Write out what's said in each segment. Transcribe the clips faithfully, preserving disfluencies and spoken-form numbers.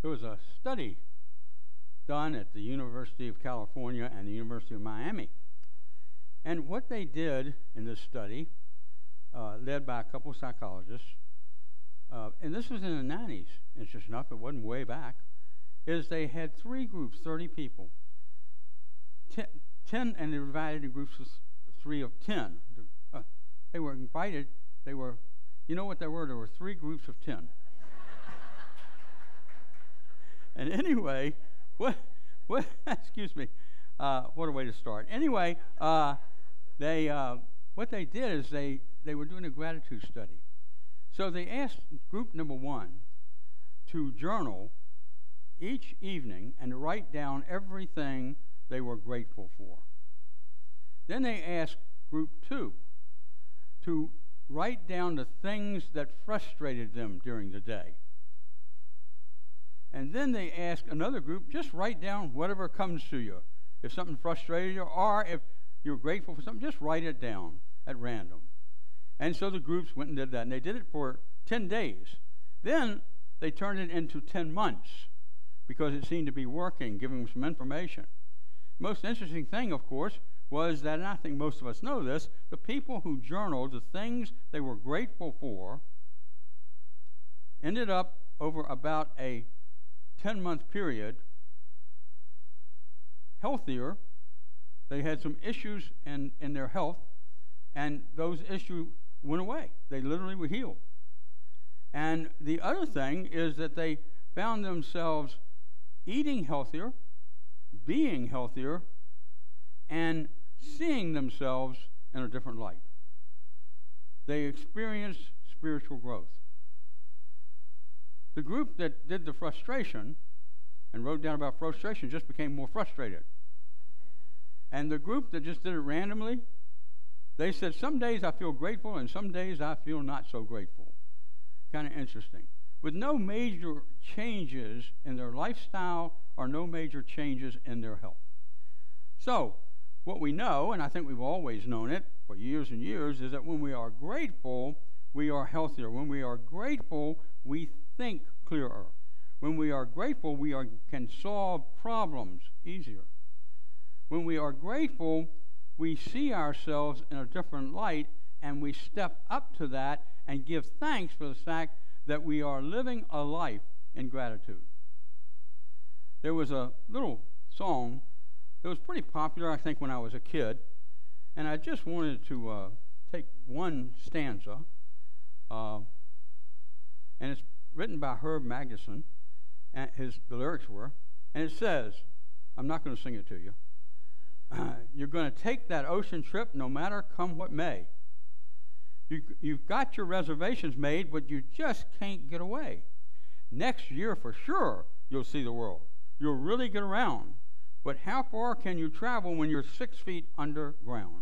there was a study done at the University of California and the University of Miami. And what they did in this study, uh, led by a couple of psychologists, uh, and this was in the nineties, interesting enough, it wasn't way back, is they had three groups, thirty people. Ten, ten and they were divided in groups of three of ten. Uh, they were invited, they were, you know what there were? There were three groups of ten. And anyway, what, what, excuse me, uh, what a way to start. Anyway, uh, they, uh, what they did is they, they were doing a gratitude study. So they asked group number one to journal each evening and to write down everything they were grateful for. Then they asked group two to write down the things that frustrated them during the day. And then they asked another group, just write down whatever comes to you. If something frustrated you, or if you're grateful for something, just write it down at random. And so the groups went and did that, and they did it for ten days. Then they turned it into ten months because it seemed to be working, giving them some information. Most interesting thing, of course, was that, and I think most of us know this, the people who journaled the things they were grateful for ended up over about a ten-month period healthier. They had some issues in, in their health, and those issues went away. They literally were healed. And the other thing is that they found themselves eating healthier, being healthier, and seeing themselves in a different light. They experienced spiritual growth. The group that did the frustration and wrote down about frustration just became more frustrated. And the group that just did it randomly, they said, some days I feel grateful and some days I feel not so grateful. Kind of interesting. With no major changes in their lifestyle or no major changes in their health. So, what we know, and I think we've always known it for years and years, is that when we are grateful, we are healthier. When we are grateful, we think clearer. When we are grateful, we are, can solve problems easier. When we are grateful, we see ourselves in a different light, and we step up to that and give thanks for the fact that we are living a life in gratitude. There was a little song that was pretty popular, I think, when I was a kid, and I just wanted to uh, take one stanza, uh, and it's written by Herb Magnuson, and his the lyrics were, and it says, I'm not going to sing it to you, uh, you're going to take that ocean trip no matter come what may. You, you've got your reservations made, but you just can't get away. Next year, for sure, you'll see the world. You'll really get around. But how far can you travel when you're six feet underground?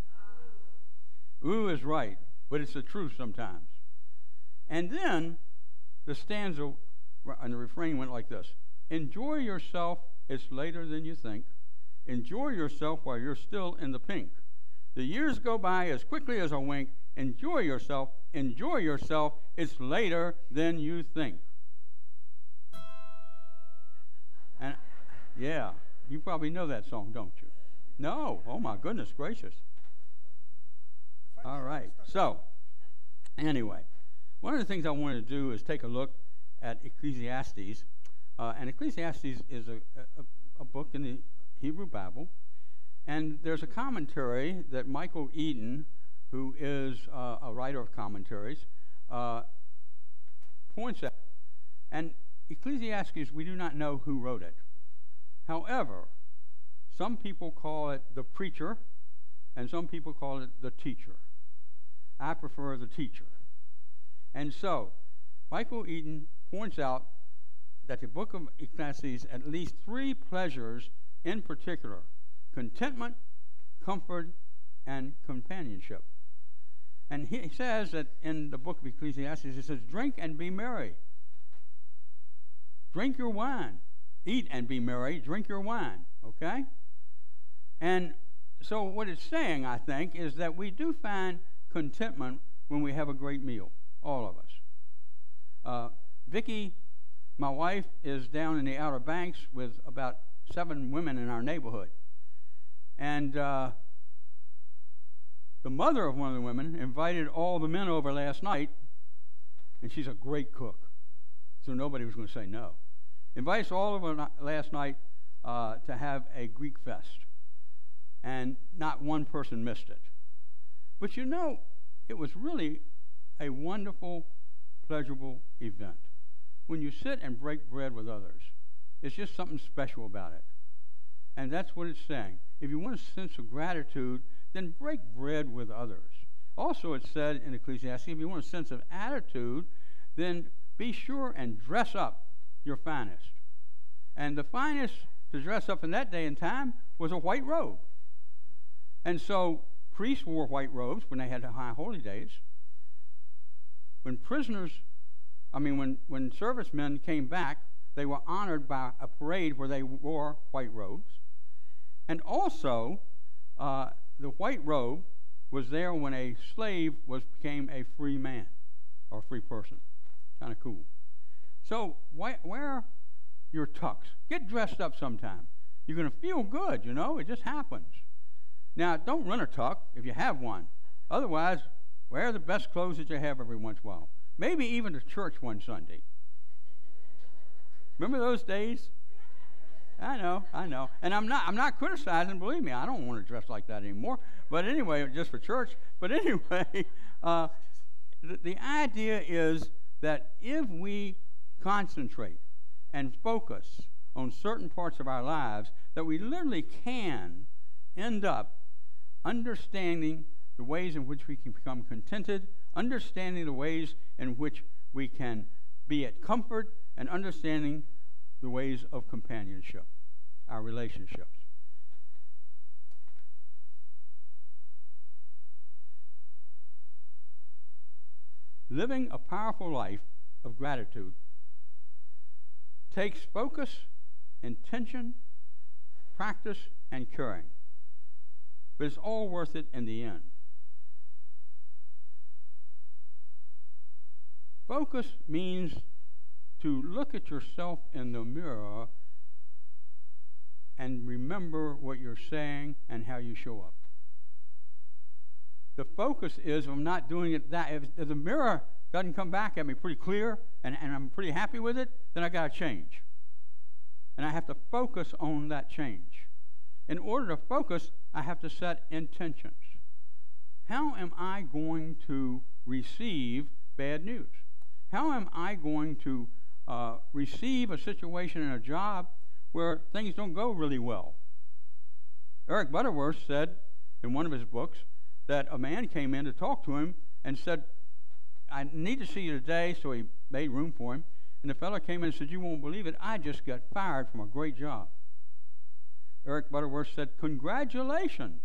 Ooh is right, but it's the truth sometimes. And then the stanza and the refrain went like this. Enjoy yourself, it's later than you think. Enjoy yourself while you're still in the pink. The years go by as quickly as a wink. Enjoy yourself, enjoy yourself, it's later than you think. And yeah, you probably know that song, don't you? No, oh my goodness gracious. All right, so anyway, one of the things I wanted to do is take a look at Ecclesiastes. Uh, and Ecclesiastes is a, a, a book in the Hebrew Bible. And there's a commentary that Michael Eden, who is uh, a writer of commentaries, uh, points out. And Ecclesiastes, we do not know who wrote it. However, some people call it the preacher, and some people call it the teacher. I prefer the teacher. And so, Michael Eden points out that the book of Ecclesiastes at least three pleasures in particular: contentment, comfort, and companionship. And he says that in the book of Ecclesiastes, he says, drink and be merry. Drink your wine. Eat and be merry. Drink your wine. Okay? And so what it's saying, I think, is that we do find contentment when we have a great meal. All of us. Uh, Vicki My wife is down in the Outer Banks with about seven women in our neighborhood. And uh, the mother of one of the women invited all the men over last night, and she's a great cook, so nobody was going to say no. Invites all of them last night uh, to have a Greek fest, and not one person missed it. But you know, it was really a wonderful, pleasurable event. When you sit and break bread with others, it's just something special about it. And that's what it's saying. If you want a sense of gratitude, then break bread with others. Also, it said in Ecclesiastes, if you want a sense of attitude, then be sure and dress up your finest. And the finest to dress up in that day and time was a white robe. And so priests wore white robes when they had the high holy days. When prisoners, I mean, when, when servicemen came back, they were honored by a parade where they wore white robes. And also, uh, the white robe was there when a slave was became a free man or a free person. Kind of cool. So wh- wear your tux. Get dressed up sometime. You're going to feel good, you know. It just happens. Now, don't run a tuck if you have one. Otherwise, wear the best clothes that you have every once in a while. Maybe even to church one Sunday. Remember those days? I know, I know. And I'm not I'm not criticizing, believe me, I don't want to dress like that anymore. But anyway, just for church. But anyway, uh, the, the idea is that if we concentrate and focus on certain parts of our lives, that we literally can end up understanding the ways in which we can become contented, understanding the ways in which we can be at comfort, and understanding the ways of companionship, our relationships. Living a powerful life of gratitude takes focus, intention, practice, and caring. But it's all worth it in the end. Focus means to look at yourself in the mirror and remember what you're saying and how you show up. The focus is, if I'm not doing it that, if, if the mirror doesn't come back at me pretty clear and, and I'm pretty happy with it, then I got to change. And I have to focus on that change. In order to focus, I have to set intentions. How am I going to receive bad news? How am I going to uh, receive a situation in a job where things don't go really well? Eric Butterworth said in one of his books that a man came in to talk to him and said, I need to see you today, so he made room for him. And the fellow came in and said, you won't believe it, I just got fired from a great job. Eric Butterworth said, congratulations.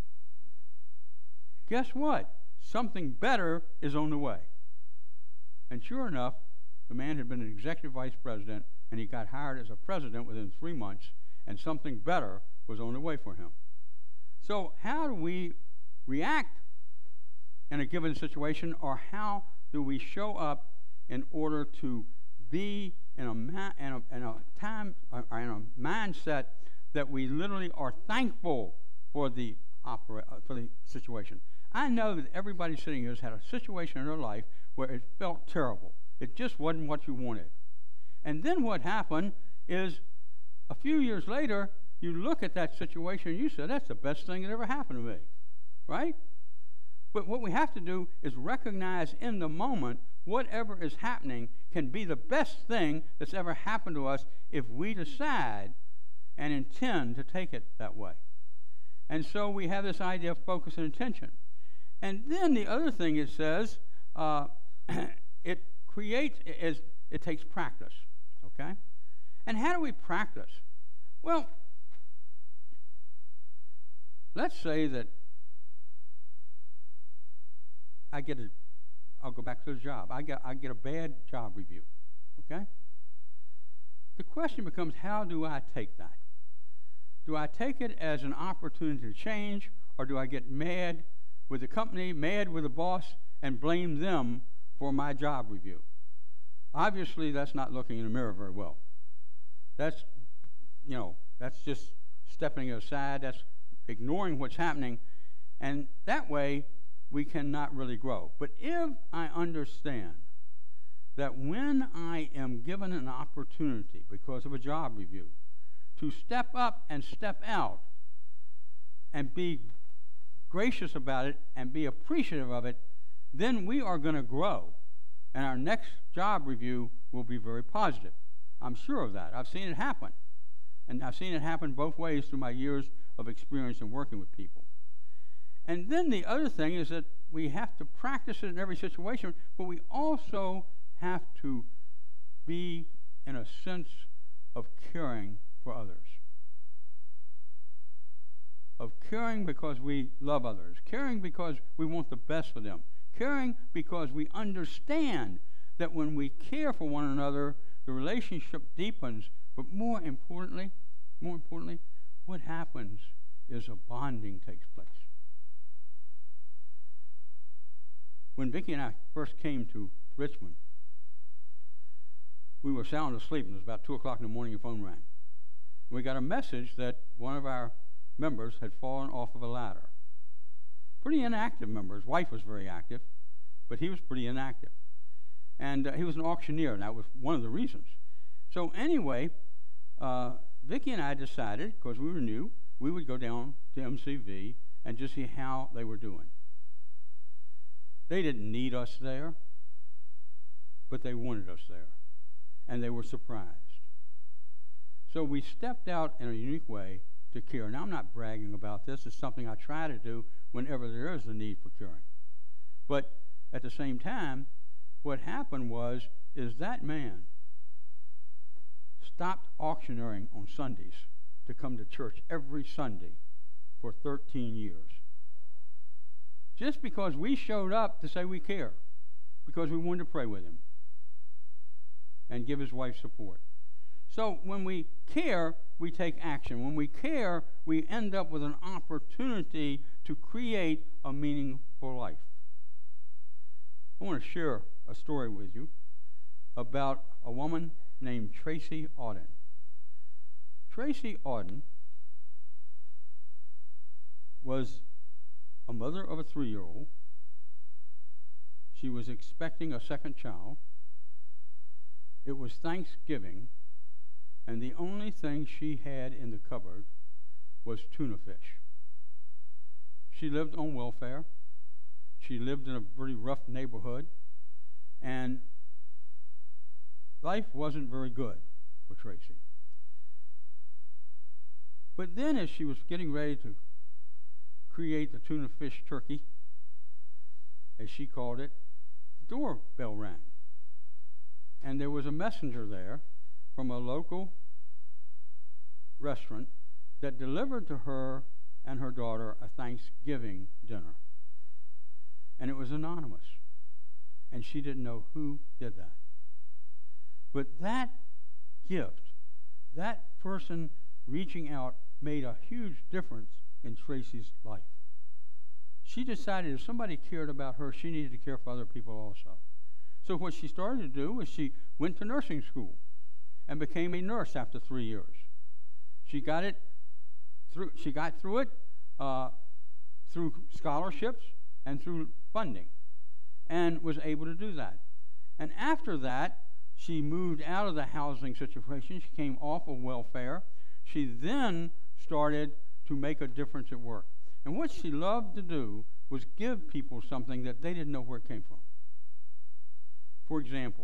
Guess what? Something better is on the way. And sure enough, the man had been an executive vice president, and he got hired as a president within three months, and something better was on the way for him. So how do we react in a given situation, or how do we show up in order to be in a, ma- in a, in a time, or in a mindset that we literally are thankful for the opera, uh, for the situation? I know that everybody sitting here has had a situation in their life where it felt terrible. It just wasn't what you wanted. And then what happened is, a few years later, you look at that situation and you say, that's the best thing that ever happened to me, right? But what we have to do is recognize in the moment whatever is happening can be the best thing that's ever happened to us if we decide and intend to take it that way. And so we have this idea of focus and intention. And then the other thing it says, uh, it creates, is it takes practice, okay? And how do we practice? Well, let's say that I get a, I'll go back to the job. I get, I get a bad job review, okay? The question becomes, how do I take that? Do I take it as an opportunity to change, or do I get mad with the company, mad with the boss, and blame them for my job review? Obviously, that's not looking in the mirror very well. That's, you know, that's just stepping aside. That's ignoring what's happening. And that way, we cannot really grow. But if I understand that when I am given an opportunity because of a job review to step up and step out and be gracious about it and be appreciative of it, then we are going to grow. And our next job review will be very positive. I'm sure of that. I've seen it happen. And I've seen it happen both ways through my years of experience in working with people. And then the other thing is that we have to practice it in every situation, but we also have to be in a sense of caring for others. Of caring because we love others. Caring because we want the best for them. Caring because we understand that when we care for one another, the relationship deepens. But more importantly, more importantly, what happens is a bonding takes place. When Vicki and I first came to Richmond, we were sound asleep, and it was about two o'clock in the morning, the phone rang. We got a message that one of our members had fallen off of a ladder. Pretty inactive member. His wife was very active, but he was pretty inactive. And uh, he was an auctioneer, and that was one of the reasons. So anyway, uh, Vicki and I decided, because we were new, we would go down to M C V and just see how they were doing. They didn't need us there, but they wanted us there, and they were surprised. So we stepped out in a unique way to care. Now, I'm not bragging about this. It's something I try to do whenever there is a need for caring. But at the same time, what happened was, is that man stopped auctioneering on Sundays to come to church every Sunday for thirteen years. Just because we showed up to say we care, because we wanted to pray with him and give his wife support. So when we care, we take action. When we care, we end up with an opportunity to create a meaningful life. I want to share a story with you about a woman named Tracy Auden. Tracy Auden was a mother of a three-year-old. She was expecting a second child. It was Thanksgiving, and the only thing she had in the cupboard was tuna fish. She lived on welfare. She lived in a pretty rough neighborhood, and life wasn't very good for Tracy. But then as she was getting ready to create the tuna fish turkey, as she called it, the doorbell rang. And there was a messenger there from a local restaurant that delivered to her and her daughter a Thanksgiving dinner. And it was anonymous. And she didn't know who did that. But that gift, that person reaching out, made a huge difference in Tracy's life. She decided if somebody cared about her, she needed to care for other people also. So what she started to do was she went to nursing school and became a nurse after three years. She got it through. She got through it uh, through scholarships and through funding, and was able to do that. And after that, she moved out of the housing situation. She came off of welfare. She then started to make a difference at work. And what she loved to do was give people something that they didn't know where it came from. For example,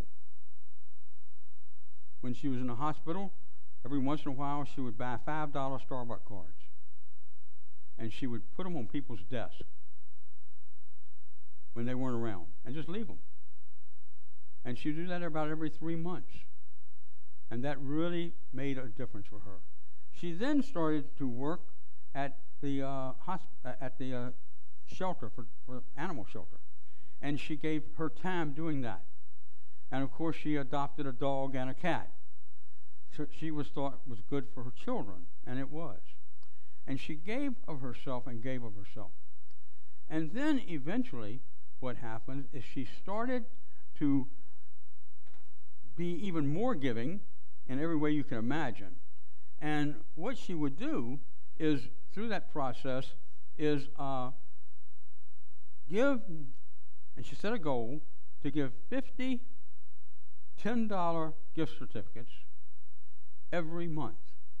when she was in the hospital, every once in a while she would buy five dollar Starbucks cards, and she would put them on people's desks when they weren't around, and just leave them. And she'd do that about every three months. And that really made a difference for her. She then started to work at the uh, hosp- at the uh, shelter for, for animal shelter, and she gave her time doing that. And of course, she adopted a dog and a cat. So she was thought was good for her children, and it was. And she gave of herself and gave of herself. And then eventually, what happened is she started to be even more giving in every way you can imagine. And what she would do is, through that process, is uh, give, and she set a goal to give fifty ten dollar gift certificates every month.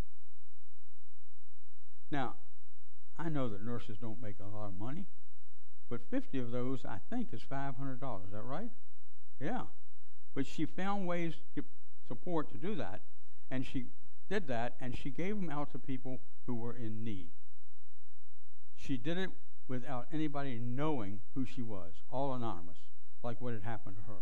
Now, I know that nurses don't make a lot of money, but fifty of those, I think, is five hundred dollars. Is that right? Yeah. But she found ways to support to do that, and she did that, and she gave them out to people who were in need. She did it without anybody knowing who she was, all anonymous, like what had happened to her.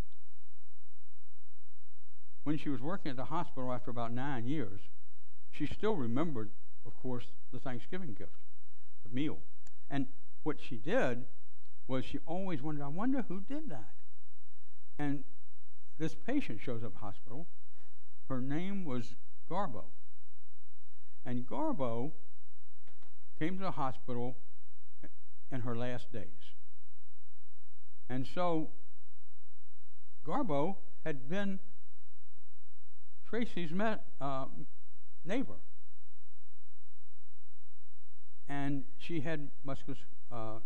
When she was working at the hospital after about nine years, she still remembered, of course, the Thanksgiving gift, the meal. And what she did was she always wondered, I wonder who did that. And this patient shows up at the hospital. Her name was Garbo. And Garbo came to the hospital in her last days. And so Garbo had been Tracy's met, uh, neighbor. And she had muscular, uh,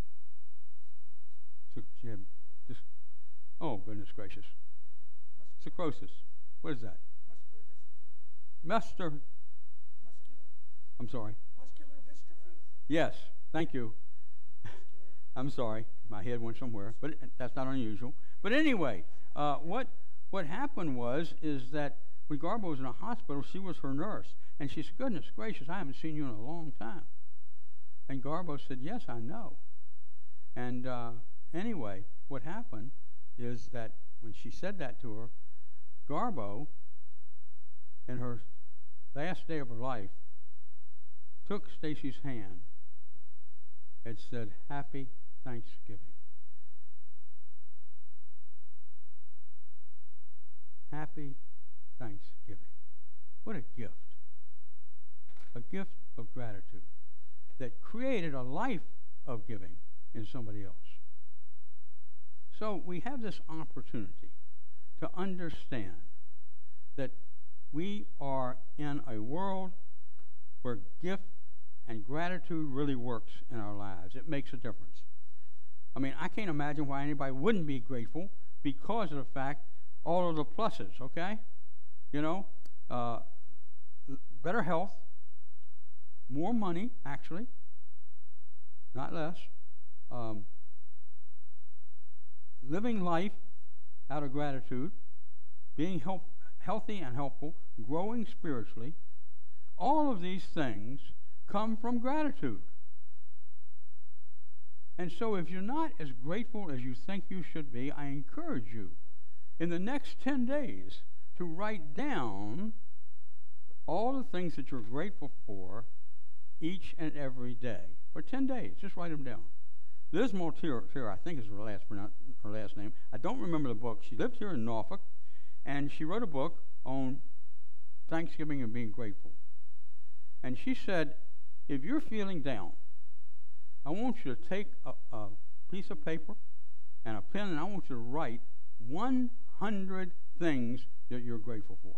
she had this, oh goodness gracious, sclerosis. What is that? Muscular. I'm sorry. Muscular dystrophy? Yes, thank you. I'm sorry, my head went somewhere, but it, that's not unusual. But anyway, uh, what what happened was is that when Garbo was in a hospital, she was her nurse, and she said, "Goodness gracious, I haven't seen you in a long time." And Garbo said, "Yes, I know." And uh, anyway, what happened is that when she said that to her, Garbo, in her last day of her life, took Stacy's hand and said, "Happy Thanksgiving." Happy Thanksgiving. What a gift. A gift of gratitude that created a life of giving in somebody else. So we have this opportunity to understand that we are in a world where gift and gratitude really works in our lives. It makes a difference. I mean, I can't imagine why anybody wouldn't be grateful because of the fact, all of the pluses, okay? You know, uh, better health, more money, actually, not less, um, living life out of gratitude, being help, healthy and helpful, growing spiritually. All of these things come from gratitude. And so if you're not as grateful as you think you should be, I encourage you in the next ten days to write down all the things that you're grateful for each and every day. For ten days, just write them down. Liz Maltier, I think is her last, her last name. I don't remember the book. She lived here in Norfolk, and she wrote a book on Thanksgiving and being grateful. And she said, if you're feeling down, I want you to take a, a piece of paper and a pen, and I want you to write one hundred things that you're grateful for.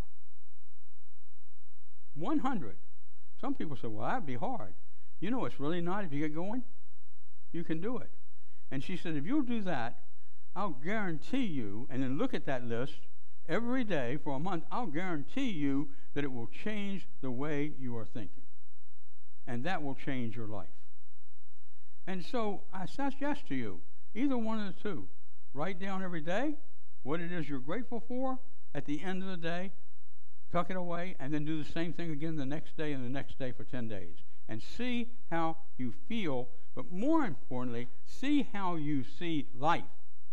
one hundred. Some people say, well, that'd be hard. You know, it's really not. If you get going, you can do it. And she said, if you'll do that, I'll guarantee you, and then look at that list every day for a month, I'll guarantee you that it will change the way you are thinking. And that will change your life. And so I suggest to you, either one of the two, write down every day what it is you're grateful for. At the end of the day, tuck it away, and then do the same thing again the next day and the next day for ten days. And see how you feel, but more importantly, see how you see life.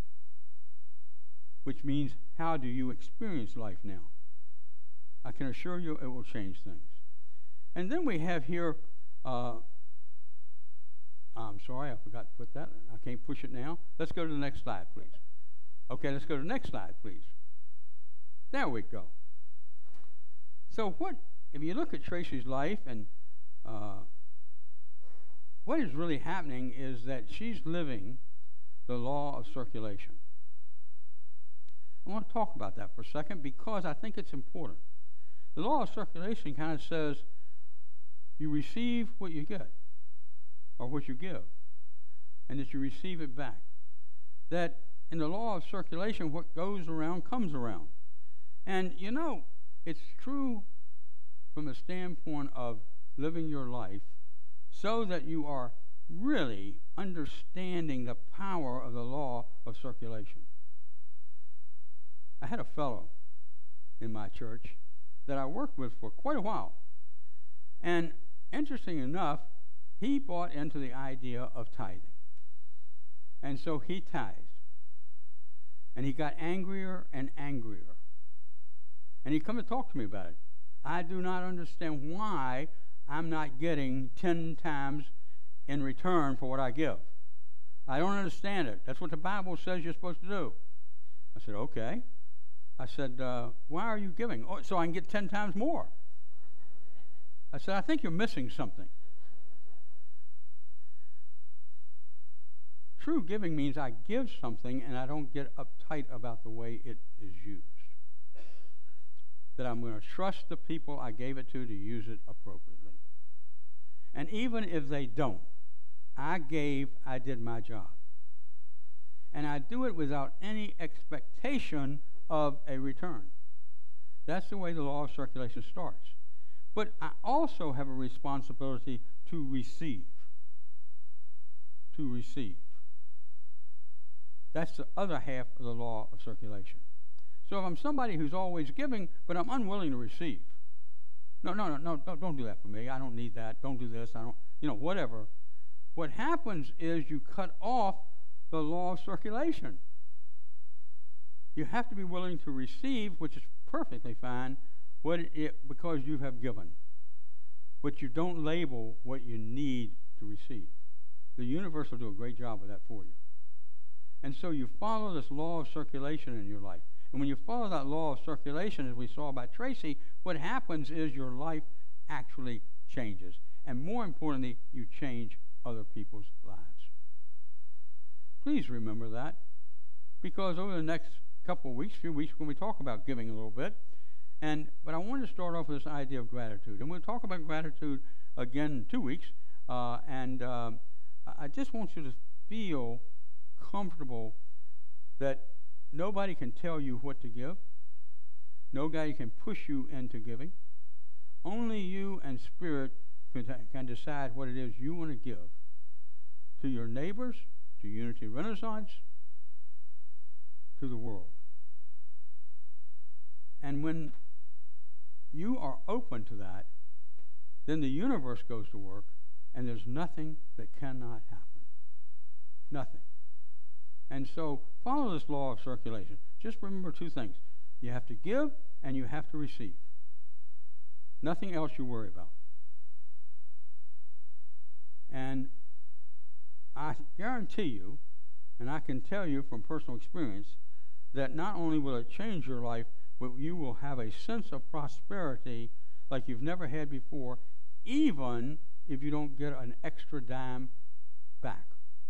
Which means, how do you experience life now? I can assure you it will change things. And then we have here, uh, I'm sorry, I forgot to put that. I can't push it now. Let's go to the next slide, please. Okay, let's go to the next slide, please. There we go. So what, if you look at Tracy's life, and uh, what is really happening is that she's living the law of circulation. I want to talk about that for a second because I think it's important. The law of circulation kind of says you receive what you get or what you give, and that you receive it back. That in the law of circulation, what goes around comes around. And you know, it's true from the standpoint of living your life so that you are really understanding the power of the law of circulation. I had a fellow in my church that I worked with for quite a while. And interesting enough, he bought into the idea of tithing. And so he tithed. And he got angrier and angrier. And he'd come to talk to me about it. I do not understand why I'm not getting ten times in return for what I give. I don't understand it. That's what the Bible says you're supposed to do. I said, okay. I said, uh, why are you giving? Oh, so I can get ten times more. I said, I think you're missing something. True giving means I give something and I don't get uptight about the way it is used. That I'm going to trust the people I gave it to to use it appropriately. And even if they don't, I gave, I did my job. And I do it without any expectation of a return. That's the way the law of circulation starts. But I also have a responsibility to receive. To receive. That's the other half of the law of circulation. So if I'm somebody who's always giving, but I'm unwilling to receive, no, no, no, no, don't, don't do that for me. I don't need that. Don't do this. I don't, you know, whatever. What happens is you cut off the law of circulation. You have to be willing to receive, which is perfectly fine, what it, because you have given. But you don't label what you need to receive. The universe will do a great job of that for you. And so you follow this law of circulation in your life. And when you follow that law of circulation, as we saw by Tracy, what happens is your life actually changes. And more importantly, you change other people's lives. Please remember that, because over the next couple of weeks, few weeks, when we talk about giving a little bit, and but I want to start off with this idea of gratitude. And we'll talk about gratitude again in two weeks. Uh, and uh, I just want you to feel comfortable that nobody can tell you what to give. Nobody can push you into giving. Only you and Spirit can, can decide what it is you want to give to your neighbors, to Unity Renaissance, to the world. And when you are open to that, then the universe goes to work, and there's nothing that cannot happen. Nothing. And so follow this law of circulation. Just remember two things. You have to give and you have to receive. Nothing else you worry about. And I guarantee you, and I can tell you from personal experience, that not only will it change your life, but you will have a sense of prosperity like you've never had before, even if you don't get an extra dime back.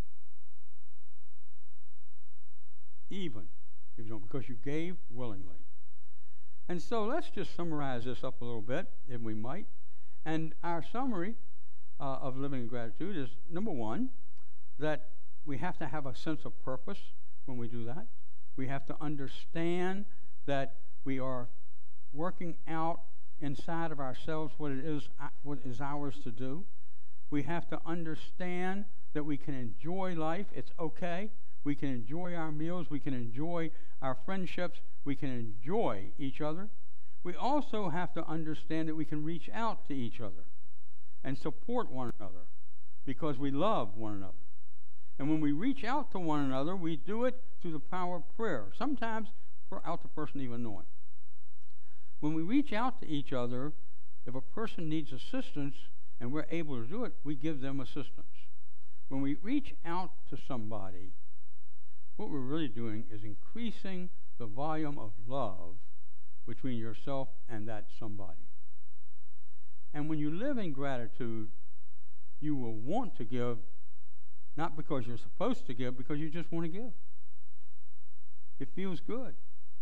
Even if you don't, because you gave willingly. And so let's just summarize this up a little bit, if we might. And our summary uh, of living in gratitude is, number one, that we have to have a sense of purpose when we do that. We have to understand that we are working out inside of ourselves what it is, what is ours to do. We have to understand that we can enjoy life. It's okay. We can enjoy our meals. We can enjoy our friendships. We can enjoy each other. We also have to understand that we can reach out to each other and support one another because we love one another. And when we reach out to one another, we do it through the power of prayer, sometimes without the person even knowing. When we reach out to each other, if a person needs assistance and we're able to do it, we give them assistance. When we reach out to somebody, what we're really doing is increasing the volume of love between yourself and that somebody. And when you live in gratitude, you will want to give, not because you're supposed to give, because you just want to give. It feels good.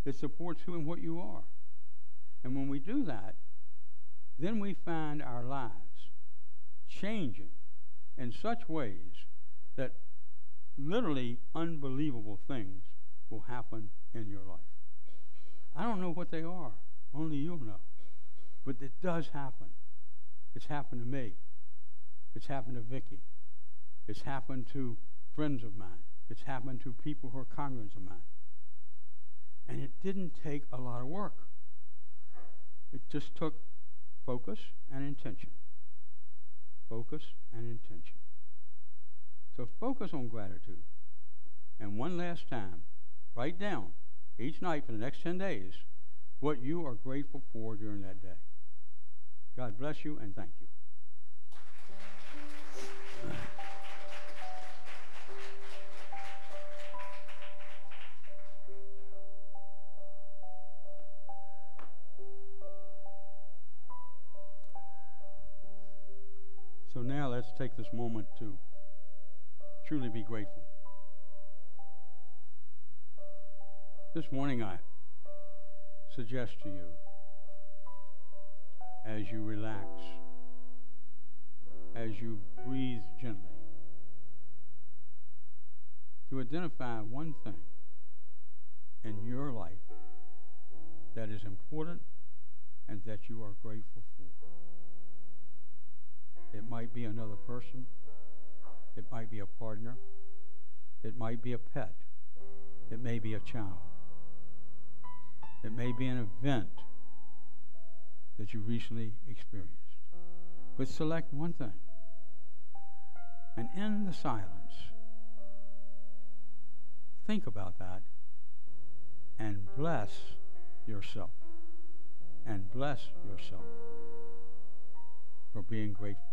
It supports who and what you are. And when we do that, then we find our lives changing in such ways that literally unbelievable things will happen in your life. I don't know what they are. Only you'll know. But it does happen. It's happened to me. It's happened to Vicki. It's happened to friends of mine. It's happened to people who are congregants of mine. And it didn't take a lot of work. It just took focus and intention. Focus and intention. So focus on gratitude. And one last time, write down each night for the next ten days what you are grateful for during that day. God bless you and thank you. So now let's take this moment to truly be grateful. This morning I suggest to you, as you relax, as you breathe gently, to identify one thing in your life that is important and that you are grateful for. It might be another person. It might be a partner. It might be a pet. It may be a child. It may be an event that you recently experienced. But select one thing. And in the silence, think about that and bless yourself. And bless yourself for being grateful.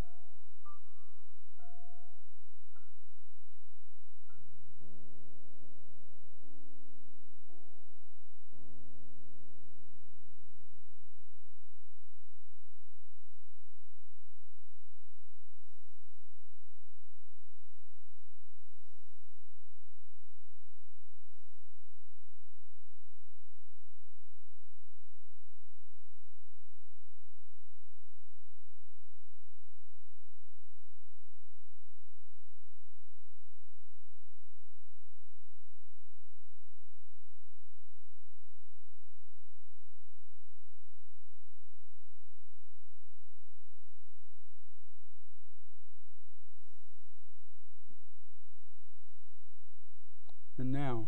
And now,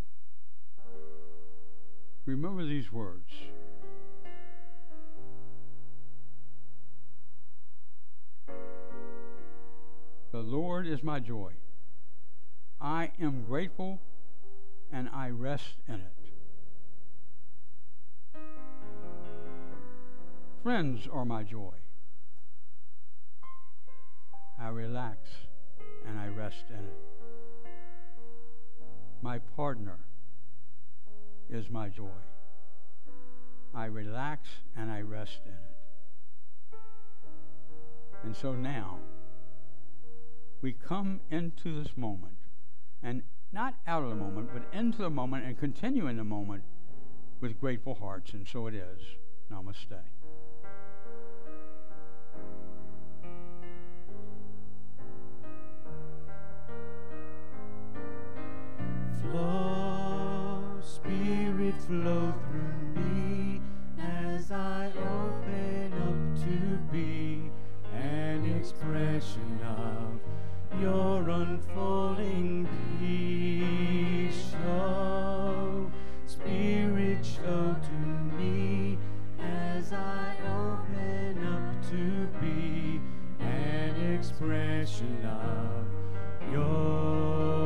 remember these words. The Lord is my joy. I am grateful and I rest in it. Friends are my joy. I relax and I rest in it. My partner is my joy. I relax and I rest in it. And so now, we come into this moment, and not out of the moment, but into the moment and continue in the moment with grateful hearts. And so it is. Namaste. Flow, Spirit, flow through me as I open up to be an expression of your unfolding peace. Show, Spirit, show to me as I open up to be an expression of your